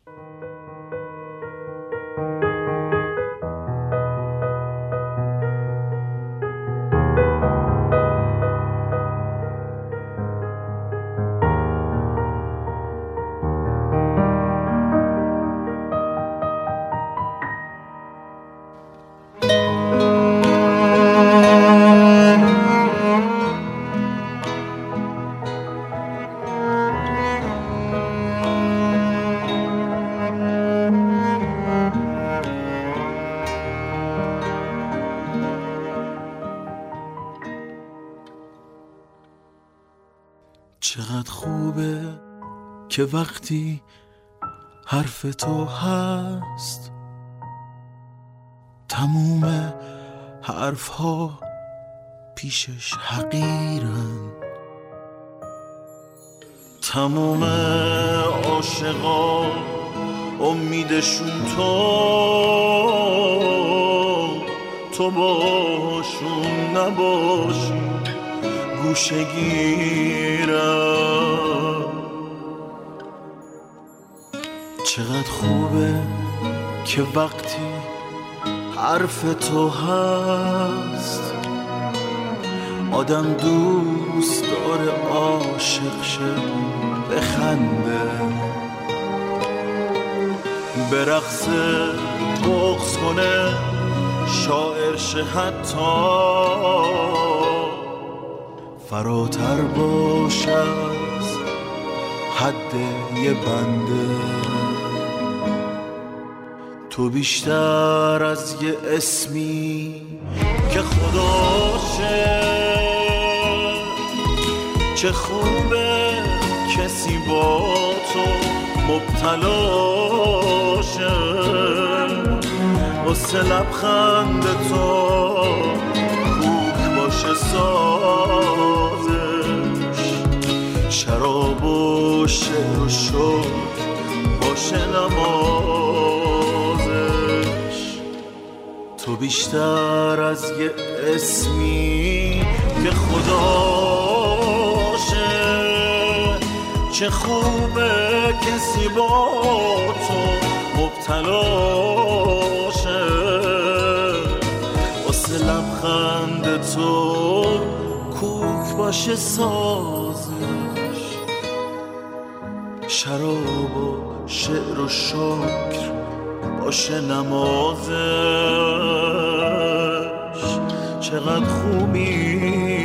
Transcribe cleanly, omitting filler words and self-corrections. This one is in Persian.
چقدر خوبه که وقتی حرف تو هست تموم حرف ها پیشش حقیرن. تموم عاشقا امیدشون تو باشون نباشی گوشه گیرم. چقدر خوبه که وقتی حرف تو هست آدم دوست داره عاشق شه بخنده برقصه بغض کنه شاعر شه حتی فراتر باشه از حد یه بنده. تو بیشتر از یه اسمی که خداشه چه خوبه کسی با تو مبتلاشه واسه لبخند تو کوک باشه سازش شراب و شعر و شکر باشه نمازش. تو بیشتر از یه اسمی که خداشه چه خوبه کسی با تو مبتلاشه واسه لبخند تو کوک باشه سازش شراب و شعر و شکر باشه نمازش. چقدر خوبی